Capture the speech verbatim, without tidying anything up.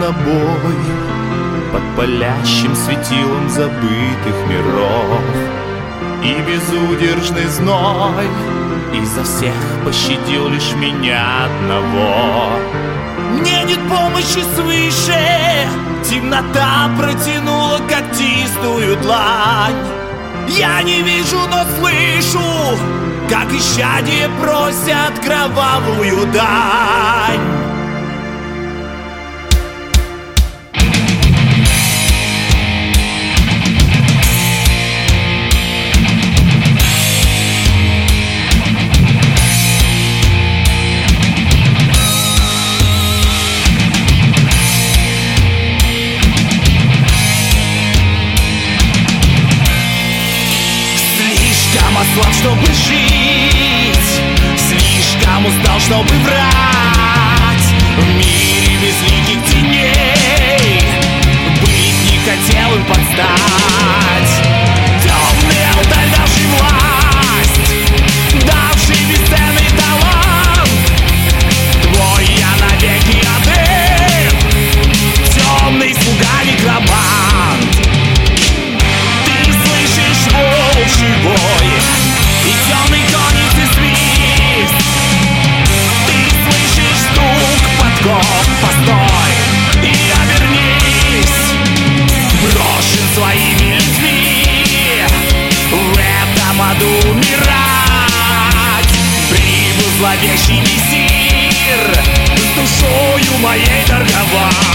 тобой под палящим светилом забытых миров. И безудержный зной изо всех пощадил лишь меня одного. Мне нет помощи свыше, темнота протянула когтистую длань. Я не вижу, но слышу, как исчадие просят кровавую дань. Ослаб, чтобы жить, слишком устал, чтобы врать. В мире безликих теней быть не хотел им подстать. Темный алтарь, давший власть, давший бесценный талант, твой я навеки отдых, темный слуга некромант. Ты слышишь волчий вой и темный конец и свист. Ты слышишь стук подков, постой и обернись. Брошен своими людьми в этом аду умирать. Прибыл зловещий мессир с душою моей торговать.